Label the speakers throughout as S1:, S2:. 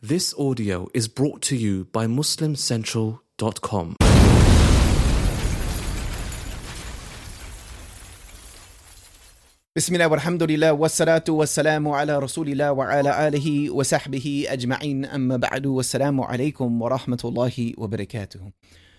S1: This audio is brought to you by MuslimCentral.com.
S2: Bismillah walhamdulillah wassalatu wassalamu ala rasulillah wa ala alihi wa sahbihi ajma'in amma ba'du wassalamu alaykum wa rahmatullahi wa barakatuh.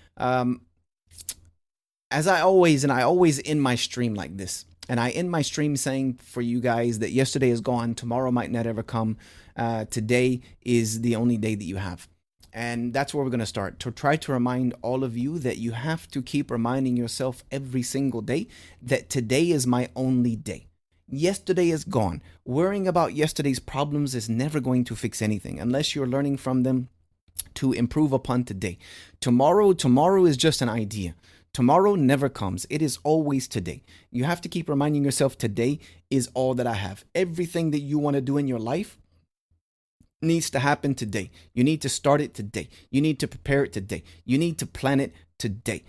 S2: As I always end my stream like this. And I end my stream saying for you guys that yesterday is gone, tomorrow might not ever come. Today is the only day that you have. And that's where we're going to start, to try to remind all of you that you have to keep reminding yourself every single day that today is my only day. Yesterday is gone. Worrying about yesterday's problems is never going to fix anything unless you're learning from them to improve upon today. Tomorrow is just an idea. Tomorrow never comes. It is always today. You have to keep reminding yourself today is all that I have. Everything that you want to do in your life needs to happen today. You need to start it today. You need to prepare it today. You need to plan it today.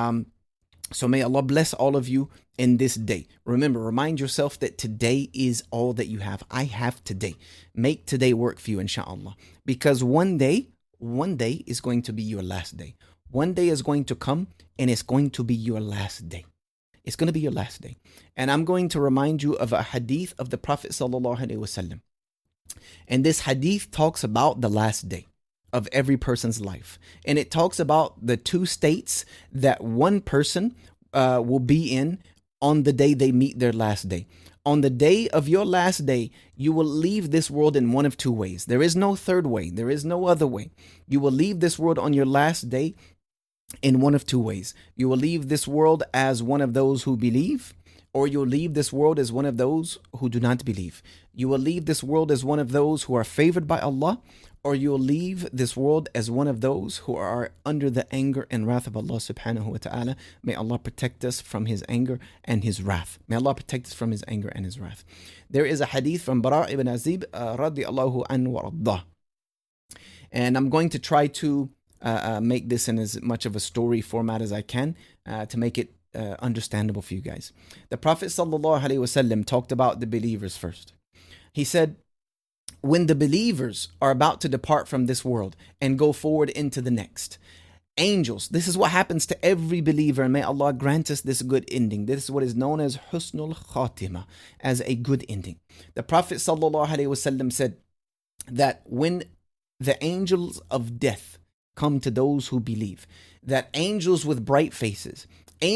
S2: So may Allah bless all of you in this day. Remember, remind yourself that today is all that you have. I have today. Make today work for you, inshallah. Because one day is going to be your last day. One day is going to come and it's going to be your last day. It's going to be your last day. And I'm going to remind you of a hadith of the Prophet sallallahu alaihi wasallam. And this hadith talks about the last day of every person's life. And it talks about the two states that one person will be in on the day they meet their last day. On the day of your last day, you will leave this world in one of two ways. There is no third way. There is no other way. You will leave this world on your last day in one of two ways. You will leave this world as one of those who believe, or you'll leave this world as one of those who do not believe. You will leave this world as one of those who are favored by Allah, or you'll leave this world as one of those who are under the anger and wrath of Allah subhanahu wa ta'ala. May Allah protect us from His anger and His wrath. May Allah protect us from His anger and His wrath. There is a hadith from Bara ibn Azib radiallahu anhu wa raddah. And I'm going to try to make this in as much of a story format as I can to make it understandable for you guys. The Prophet sallallahu alaihi wasallam talked about the believers first. He said, when the believers are about to depart from this world and go forward into the next, angels, this is what happens to every believer, and may Allah grant us this good ending. This is what is known as husnul khatima, as a good ending. The Prophet sallallahu alaihi wasallam said that when the angels of death come to those who believe, that angels with bright faces,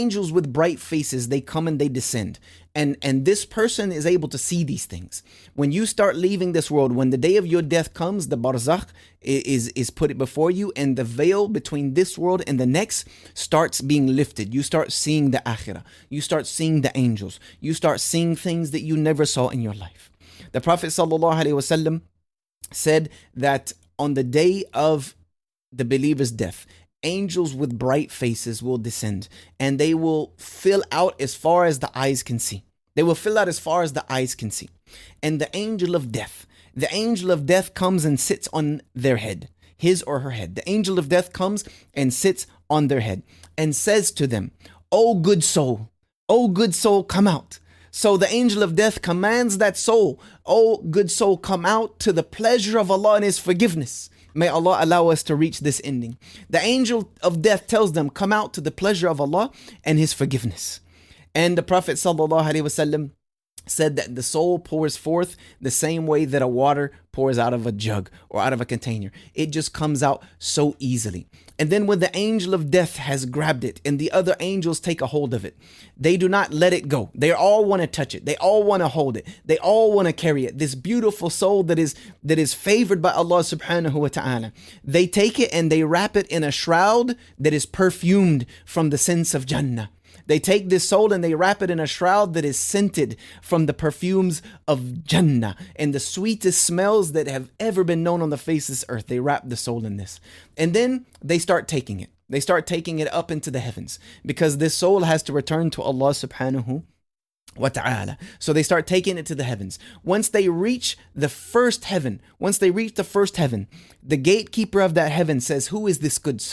S2: they come and they descend. And this person is able to see these things. When you start leaving this world, when the day of your death comes, the barzakh is put before you, and the veil between this world and the next starts being lifted. You start seeing the akhirah. You start seeing the angels. You start seeing things that you never saw in your life. The Prophet ﷺ said that on the day of the believer's death, angels with bright faces will descend, and they will fill out as far as the eyes can see. They will fill out as far as the eyes can see. And the angel of death comes and sits on their head, his or her head. The angel of death comes and sits on their head and says to them, "O good soul, come out." So the angel of death commands that soul, "O good soul, come out to the pleasure of Allah and His forgiveness." May Allah allow us to reach this ending. The angel of death tells them, "Come out to the pleasure of Allah and His forgiveness." And the Prophet ﷺ said that the soul pours forth the same way that a water pours out of a jug or out of a container. It just comes out so easily. And then when the angel of death has grabbed it and the other angels take a hold of it, they do not let it go. They all want to touch it. They all want to hold it. They all want to carry it. This beautiful soul that is favored by Allah subhanahu wa ta'ala. They take it and they wrap it in a shroud that is perfumed from the scents of Jannah. They take this soul and they wrap it in a shroud that is scented from the perfumes of Jannah and the sweetest smells that have ever been known on the face of this earth. They wrap the soul in this. And then they start taking it. They start taking it up into the heavens because this soul has to return to Allah subhanahu wa ta'ala. So they start taking it to the heavens. Once they reach the first heaven, the gatekeeper of that heaven says, "Who is this good soul?"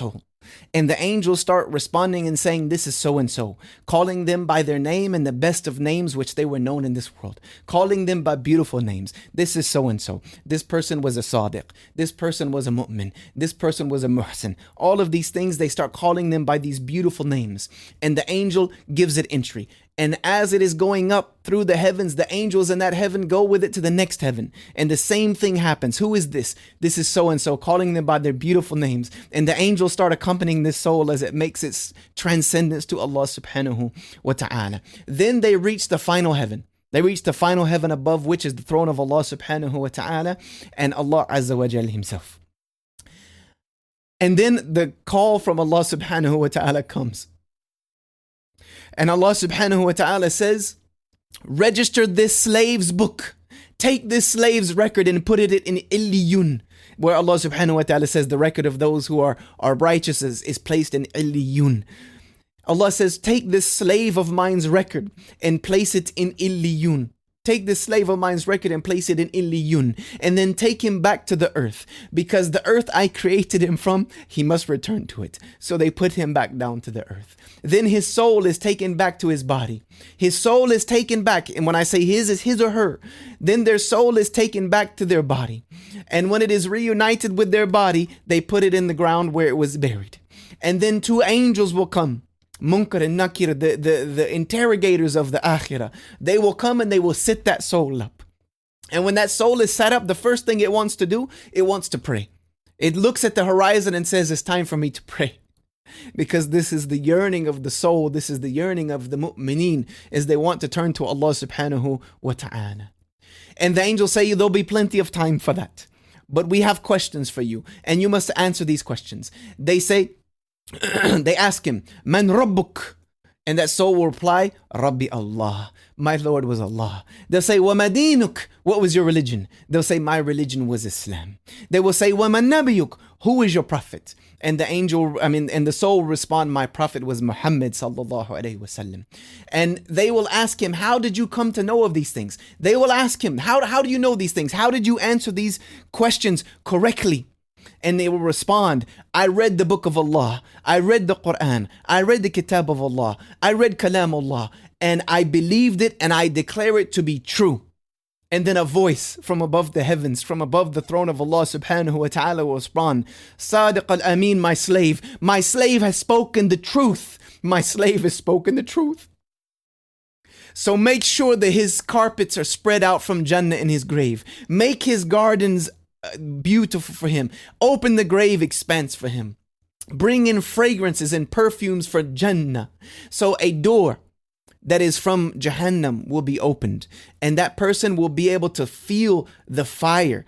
S2: And the angels start responding and saying, this is so and so, calling them by their name and the best of names which they were known in this world, calling them by beautiful names. This is so and so. This person was a sadiq. This person was a mu'min. This person was a muhsin. All of these things, they start calling them by these beautiful names. And the angel gives it entry. And as it is going up through the heavens, the angels in that heaven go with it to the next heaven. And the same thing happens. Who is this? This is so-and-so, calling them by their beautiful names. And the angels start accompanying this soul as it makes its transcendence to Allah subhanahu wa ta'ala. Then they reach the final heaven. They reach the final heaven above, which is the throne of Allah subhanahu wa ta'ala and Allah azza wa jal himself. And then the call from Allah subhanahu wa ta'ala comes. And Allah subhanahu wa ta'ala says, register this slave's book. Take this slave's record and put it in Illiyun, where Allah subhanahu wa ta'ala says the record of those who are righteous is placed in Illiyun. Allah says, take this slave of mine's record and place it in Illiyun. Take this slave of mine's record and place it in Illiyun, and then take him back to the earth, because the earth I created him from, he must return to it. So they put him back down to the earth. Then his soul is taken back to his body. His soul is taken back, and when I say his, is his or her, then their soul is taken back to their body. And when it is reunited with their body, they put it in the ground where it was buried. And then two angels will come. Munkar and Nakir, the interrogators of the Akhirah, they will come and they will sit that soul up. And when that soul is set up, the first thing it wants to do, it wants to pray. It looks at the horizon and says, it's time for me to pray. Because this is the yearning of the soul, this is the yearning of the mu'mineen, is they want to turn to Allah subhanahu wa ta'ala. And the angels say, there'll be plenty of time for that. But we have questions for you, and you must answer these questions. They say, they ask him, Man Rabbuk? And that soul will reply, Rabbi Allah. My Lord was Allah. They'll say, Wa Madinuk? What was your religion? They'll say, my religion was Islam. They will say, Wa Man Nabiyuk? Who is your prophet? And the soul respond, my prophet was Muhammad sallallahu alaihi wasallam. And they will ask him, how did you come to know of these things? They will ask him, how do you know these things? How did you answer these questions correctly? And they will respond, I read the book of Allah, I read the Quran, I read the Kitab of Allah, I read Kalam Allah, and I believed it and I declare it to be true. And then a voice from above the heavens, from above the throne of Allah subhanahu wa ta'ala will respond, Sadiq al-Amin, my slave has spoken the truth. My slave has spoken the truth. So make sure that his carpets are spread out from Jannah in his grave. Make his gardens beautiful for him. Open the grave expanse for him. Bring in fragrances and perfumes for Jannah. So a door that is from Jahannam will be opened, and that person will be able to feel the fire,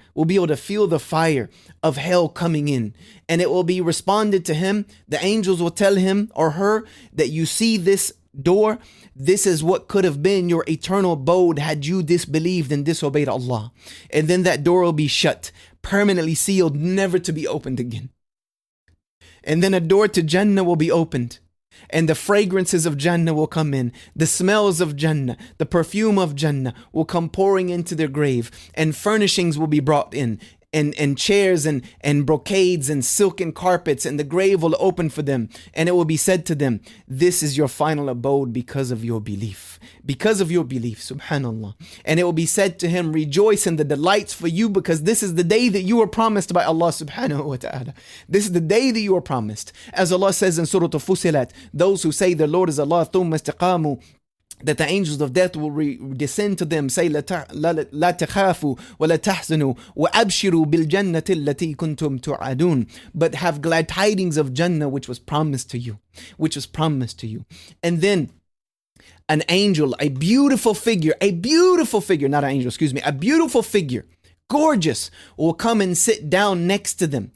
S2: of hell coming in, and it will be responded to him. The angels will tell him or her that you see this door, this is what could have been your eternal abode had you disbelieved and disobeyed Allah. And then that door will be shut, permanently sealed, never to be opened again. And then a door to Jannah will be opened, and the fragrances of Jannah will come in. The smells of Jannah, the perfume of Jannah will come pouring into their grave, and furnishings will be brought in. And chairs and brocades and silken carpets, and the grave will open for them, and it will be said to them, this is your final abode because of your belief, subhanallah. And it will be said to him, rejoice in the delights for you, because this is the day that you were promised by Allah subhanahu wa ta'ala. This is the day that you were promised. As Allah says in Surah Fussilat, those who say their Lord is Allah, thumma istaqamu, that the angels of death will descend to them, say, لا تخافوا ولا تحزنوا وأبشروا بالجنة التي كنتم توعدون. But have glad tidings of Jannah which was promised to you. And then an angel, a beautiful figure, gorgeous, will come and sit down next to them.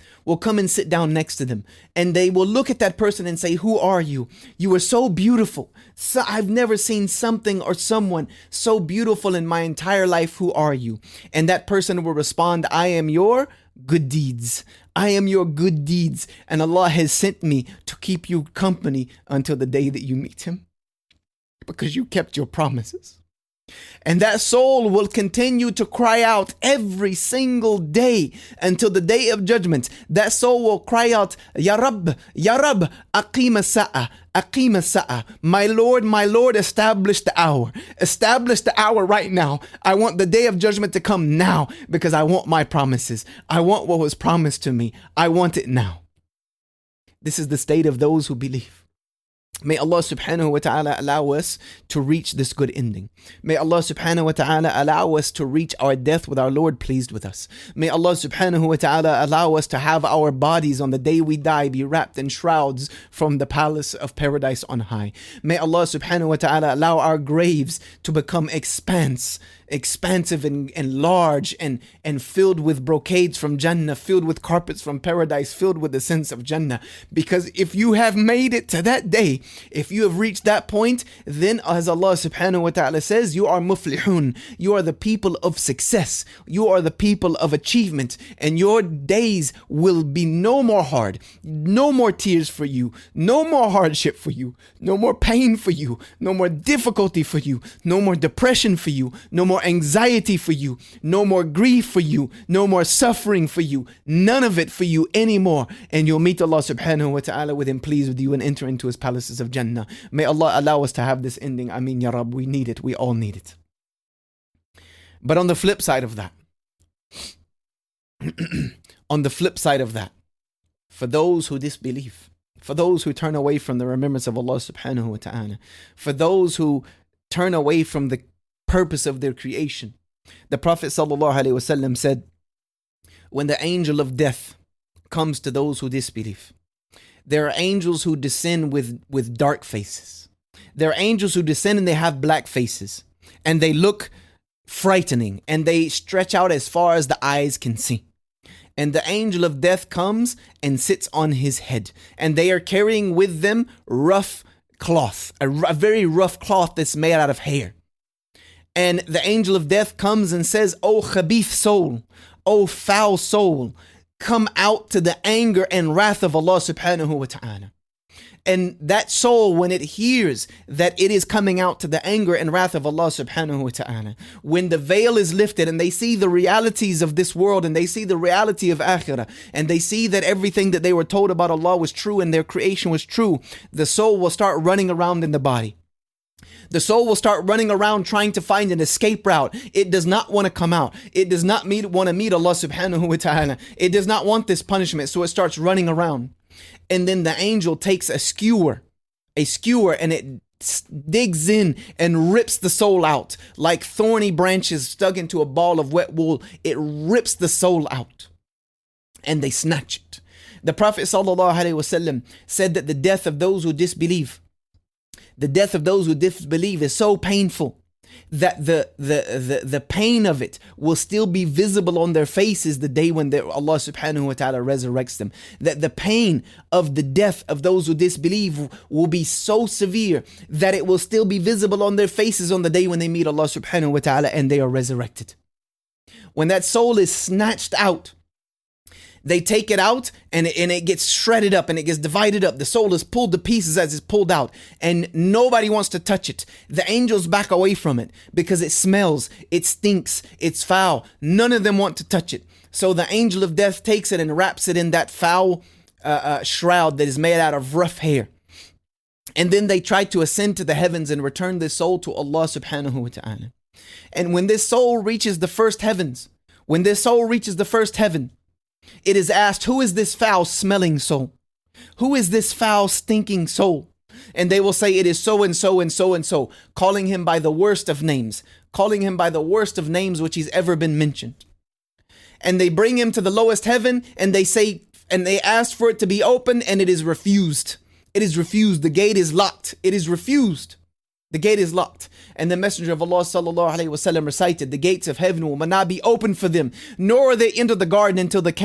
S2: And they will look at that person and say, who are you? You are so beautiful. So I've never seen something or someone so beautiful in my entire life. Who are you? And that person will respond, I am your good deeds. And Allah has sent me to keep you company until the day that you meet him, because you kept your promises. And that soul will continue to cry out every single day until the day of judgment. That soul will cry out, Ya Rabb, aqim as-sa'a, aqim as-sa'a. My Lord, establish the hour. Establish the hour right now. I want the day of judgment to come now because I want my promises. I want what was promised to me. I want it now. This is the state of those who believe. May Allah subhanahu wa ta'ala allow us to reach this good ending. May Allah subhanahu wa ta'ala allow us to reach our death with our Lord pleased with us. May Allah subhanahu wa ta'ala allow us to have our bodies on the day we die be wrapped in shrouds from the palace of paradise on high. May Allah subhanahu wa ta'ala allow our graves to become expansive and large and filled with brocades from Jannah, filled with carpets from paradise, filled with the sense of Jannah. Because if you have made it to that day, if you have reached that point, then as Allah subhanahu wa ta'ala says, you are muflihun. You are the people of success. You are the people of achievement. And your days will be no more hard, no more tears for you, no more hardship for you, no more pain for you, no more difficulty for you, no more depression for you, no more anxiety for you, no more grief for you, no more suffering for you, none of it for you anymore. And you'll meet Allah subhanahu wa ta'ala with Him pleased with you and enter into His palaces of Jannah. May Allah allow us to have this ending. I mean, Ya Rab, we need it. We all need it. But on the flip side of that, for those who disbelieve, for those who turn away from the remembrance of Allah subhanahu wa ta'ala, for those who turn away from the purpose of their creation, the Prophet sallallahu alaihi wasallam said, when the angel of death comes to those who disbelieve, there are angels who descend with dark faces. There are angels who descend and they have black faces. And they look frightening. And they stretch out as far as the eyes can see. And the angel of death comes and sits on his head. And they are carrying with them rough cloth. A very rough cloth that's made out of hair. And the angel of death comes and says, "O khabith soul, O foul soul, come out to the anger and wrath of Allah subhanahu wa ta'ala." And that soul, when it hears that it is coming out to the anger and wrath of Allah subhanahu wa ta'ala, when the veil is lifted and they see the realities of this world and they see the reality of akhirah and they see that everything that they were told about Allah was true and their creation was true, the soul will start running around in the body. The soul will start running around trying to find an escape route. It does not want to come out. It does not want to meet Allah subhanahu wa ta'ala. It does not want this punishment, so it starts running around. And then the angel takes a skewer, and it digs in and rips the soul out. Like thorny branches stuck into a ball of wet wool, it rips the soul out. And they snatch it. The Prophet sallallahu alaihi wasallam said that the death of those who disbelieve, is so painful that the pain of it will still be visible on their faces the day when Allah subhanahu wa ta'ala resurrects them. That the pain of the death of those who disbelieve will be so severe that it will still be visible on their faces on the day when they meet Allah subhanahu wa ta'ala and they are resurrected. When that soul is snatched out, they take it out and it gets shredded up and it gets divided up. The soul is pulled to pieces as it's pulled out and nobody wants to touch it. The angels back away from it because it smells, it stinks, it's foul. None of them want to touch it. So the angel of death takes it and wraps it in that foul shroud that is made out of rough hair. And then they try to ascend to the heavens and return this soul to Allah subhanahu wa ta'ala. And when this soul reaches the first heaven, it is asked, who is this foul smelling soul? Who is this foul stinking soul? And they will say, it is so and so and so and so, calling him by the worst of names which he's ever been mentioned. And they bring him to the lowest heaven and they ask for it to be opened and it is refused. It is refused. The gate is locked. It is refused. The gate is locked. And the Messenger of Allah sallallahu alaihi wasallam recited, the gates of heaven will not be open for them, nor will they enter the garden until the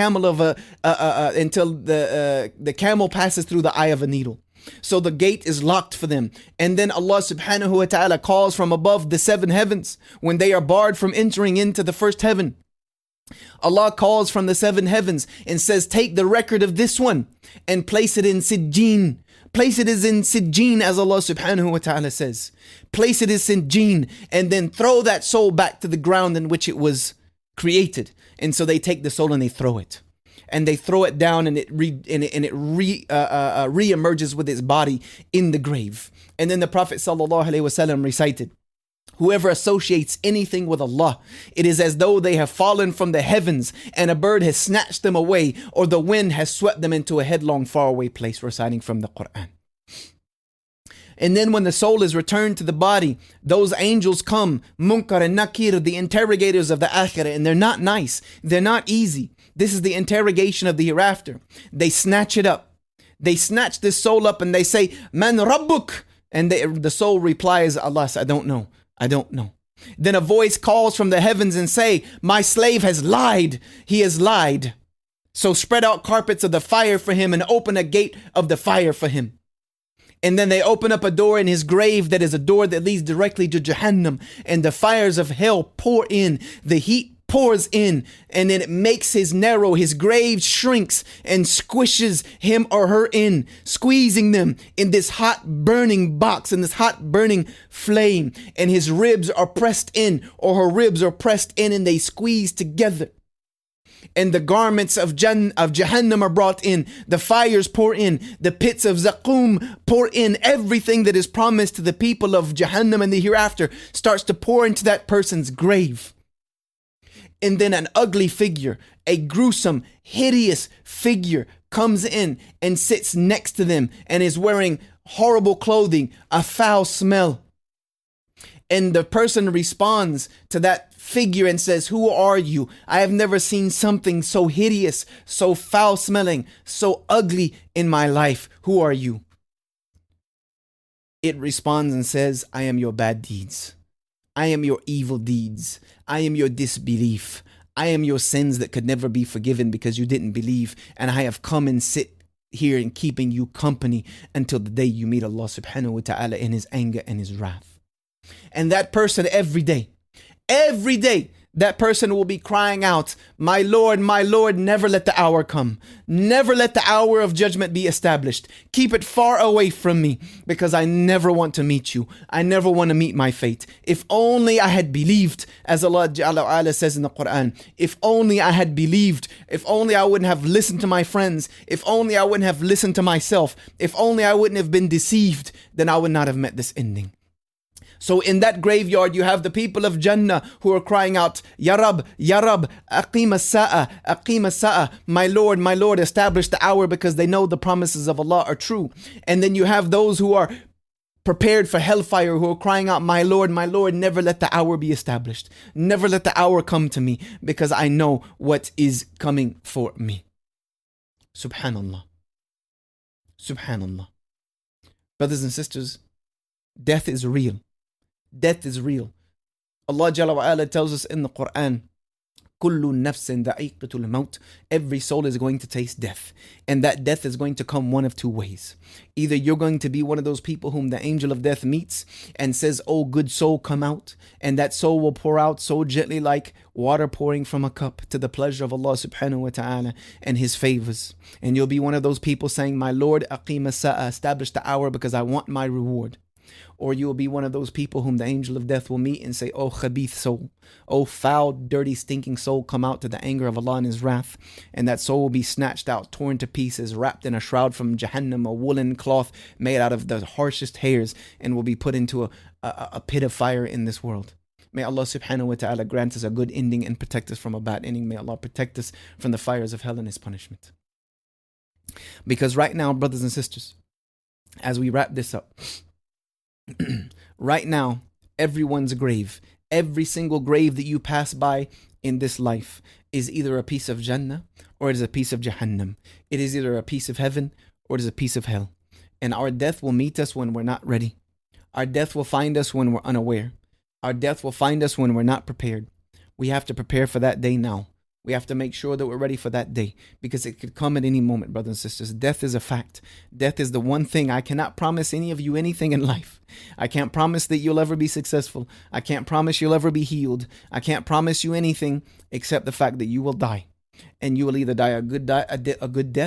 S2: camel passes through the eye of a needle. So the gate is locked for them. And then Allah subhanahu wa ta'ala calls from above the 7 heavens when they are barred from entering into the first heaven. Allah calls from the 7 heavens and says, take the record of this one and place it in Sijjin. Place it as in Sijjeen, as Allah subhanahu wa ta'ala says. Place it as Sijjeen, and then throw that soul back to the ground in which it was created. And so they take the soul and they throw it. And they throw it down, and it re-emerges with its body in the grave. And then the Prophet sallallahu alaihi wasallam recited, whoever associates anything with Allah, it is as though they have fallen from the heavens and a bird has snatched them away, or the wind has swept them into a headlong faraway place, reciting from the Quran. And then when the soul is returned to the body, those angels come, Munkar and Nakir, the interrogators of the Akhirah, and they're not nice. They're not easy. This is the interrogation of the hereafter. They snatch it up. They snatch this soul up and they say, Man Rabbuk? And the soul replies, Allah, I don't know. I don't know. Then a voice calls from the heavens and say, my slave has lied. He has lied. So spread out carpets of the fire for him and open a gate of the fire for him. And then they open up a door in his grave that is a door that leads directly to Jahannam. And the fires of hell pour in. The heat pours in, and then it makes his grave shrinks and squishes him or her in, squeezing them in this hot burning box, in this hot burning flame. And his ribs are pressed in, or her ribs are pressed in, and they squeeze together. And the garments of Jahannam are brought in. The fires pour in. The pits of Zaqum pour in. Everything that is promised to the people of Jahannam and the hereafter starts to pour into that person's grave. And then an ugly figure, a gruesome, hideous figure comes in and sits next to them and is wearing horrible clothing, a foul smell. And the person responds to that figure and says, who are you? I have never seen something so hideous, so foul smelling, so ugly in my life. Who are you? It responds and says, I am your bad deeds. I am your evil deeds. I am your disbelief. I am your sins that could never be forgiven because you didn't believe. And I have come and sit here and keeping you company until the day you meet Allah subhanahu wa ta'ala in his anger and his wrath. And that person every day, that person will be crying out, my Lord, never let the hour come. Never let the hour of judgment be established. Keep it far away from me, because I never want to meet you. I never want to meet my fate. If only I had believed, as Allah Jalla says in the Quran, if only I had believed, if only I wouldn't have listened to my friends, if only I wouldn't have listened to myself, if only I wouldn't have been deceived, then I would not have met this ending. So in that graveyard, you have the people of Jannah who are crying out, Ya Rab, aqim as-sa'a, my Lord, establish the hour, because they know the promises of Allah are true. And then you have those who are prepared for hellfire who are crying out, my Lord, never let the hour be established. Never let the hour come to me, because I know what is coming for me. Subhanallah. Subhanallah. Brothers and sisters, death is real. Death is real. Allah Jalla wa Ala tells us in the Quran, Kullu nafsin da'iqatul maut. Every soul is going to taste death. And that death is going to come one of two ways. Either you're going to be one of those people whom the angel of death meets and says, oh, good soul, come out. And that soul will pour out so gently like water pouring from a cup, to the pleasure of Allah subhanahu wa ta'ala and his favors. And you'll be one of those people saying, my Lord, aqim as-sa'a, establish the hour because I want my reward. Or you will be one of those people whom the angel of death will meet and say, oh khabith soul, oh foul, dirty, stinking soul, come out, to the anger of Allah and his wrath. And that soul will be snatched out, torn to pieces, wrapped in a shroud from Jahannam, a woolen cloth made out of the harshest hairs, and will be put into a pit of fire in this world. May Allah subhanahu wa ta'ala grant us a good ending and protect us from a bad ending. May Allah protect us from the fires of hell and his punishment. Because right now, brothers and sisters, as we wrap this up, right now, everyone's grave, every single grave that you pass by in this life is either a piece of Jannah or it is a piece of Jahannam. It is either a piece of heaven or it is a piece of hell. And our death will meet us when we're not ready. Our death will find us when we're unaware. Our death will find us when we're not prepared. We have to prepare for that day now. We have to make sure that we're ready for that day, because it could come at any moment, brothers and sisters. Death is a fact. Death is the one thing. I cannot promise any of you anything in life. I can't promise that you'll ever be successful. I can't promise you'll ever be healed. I can't promise you anything except the fact that you will die. And you will either die a good death,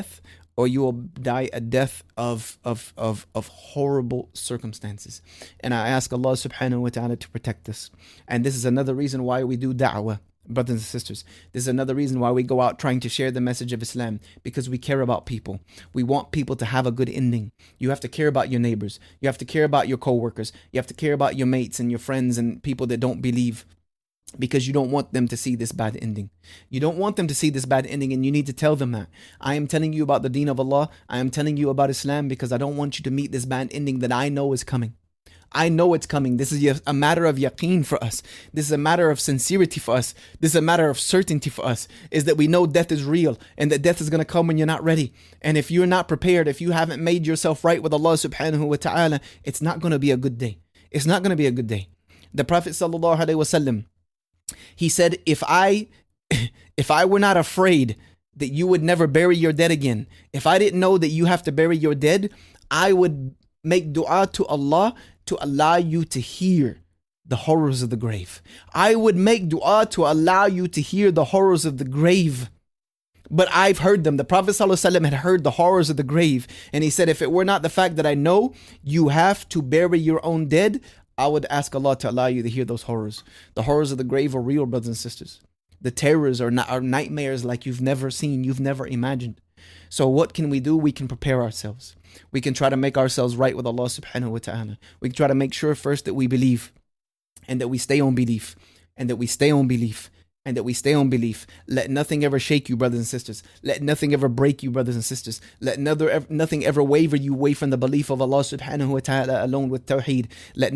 S2: or you will die a death of horrible circumstances. And I ask Allah subhanahu wa ta'ala to protect us. And this is another reason why we do da'wah, brothers and sisters. This is another reason why we go out trying to share the message of Islam, because we care about people. We want people to have a good ending. You have to care about your neighbors. You have to care about your co-workers. You have to care about your mates and your friends and people that don't believe, because you don't want them to see this bad ending. You don't want them to see this bad ending, and you need to tell them that. I am telling you about the deen of Allah. I am telling you about Islam because I don't want you to meet this bad ending that I know is coming. I know it's coming. This is a matter of yaqeen for us. This is a matter of sincerity for us. This is a matter of certainty for us, is that we know death is real and that death is going to come when you're not ready. And if you're not prepared, if you haven't made yourself right with Allah subhanahu wa ta'ala, it's not going to be a good day. It's not going to be a good day. The Prophet sallallahu alaihi wasallam, he said, if I were not afraid that you would never bury your dead again, if I didn't know that you have to bury your dead, I would make dua to Allah to allow you to hear the horrors of the grave. I would make dua to allow you to hear the horrors of the grave. But I've heard them. The Prophet ﷺ had heard the horrors of the grave. And he said, if it were not the fact that I know you have to bury your own dead, I would ask Allah to allow you to hear those horrors. The horrors of the grave are real, brothers and sisters. The terrors are nightmares like you've never seen, you've never imagined. So what can we do? We can prepare ourselves. We can try to make ourselves right with Allah subhanahu wa ta'ala. We can try to make sure first that we believe, and that we stay on belief, and that we stay on belief, and that we stay on belief. Let nothing ever shake you, brothers and sisters. Let nothing ever break you, brothers and sisters. Let nothing ever waver you away from the belief of Allah subhanahu wa ta'ala alone with tawheed. Let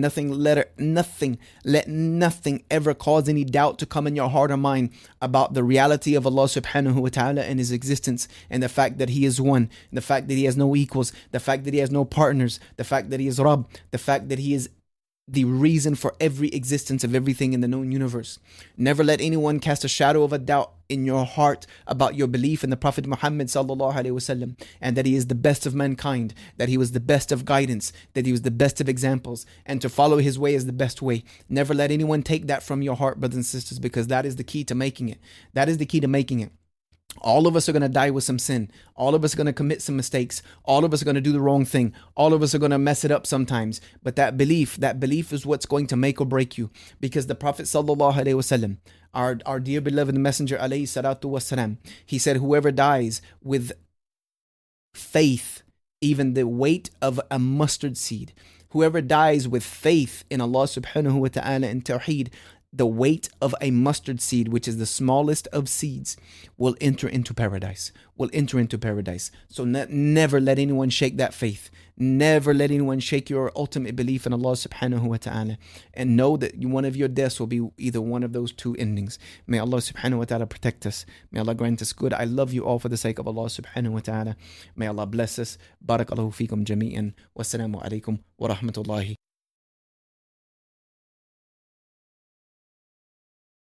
S2: nothing ever cause any doubt to come in your heart or mind about the reality of Allah subhanahu wa ta'ala and His existence, and the fact that He is one, the fact that He has no equals, the fact that He has no partners, the fact that He is Rabb, the fact that He is the reason for every existence of everything in the known universe. Never let anyone cast a shadow of a doubt in your heart about your belief in the Prophet Muhammad sallallahu alaihi wasallam, and that he is the best of mankind, that he was the best of guidance, that he was the best of examples, and to follow his way is the best way. Never let anyone take that from your heart, brothers and sisters, because that is the key to making it. That is the key to making it. All of us are going to die with some sin. All of us are going to commit some mistakes. All of us are going to do the wrong thing. All of us are going to mess it up sometimes. But that belief is what's going to make or break you. Because the Prophet sallallahu alaihi wasallam, our dear beloved messenger alayhi salatu wasalam, he said, whoever dies with faith, even the weight of a mustard seed, whoever dies with faith in Allah subhanahu wa ta'ala and tawheed, the weight of a mustard seed, which is the smallest of seeds, will enter into paradise. So never let anyone shake that faith. Never let anyone shake your ultimate belief in Allah subhanahu wa ta'ala. And know that one of your deaths will be either one of those two endings. May Allah subhanahu wa ta'ala protect us. May Allah grant us good. I love you all for the sake of Allah subhanahu wa ta'ala. May Allah bless us. Barakallahu feekum jami'an. Wassalamu alaikum wa rahmatullahi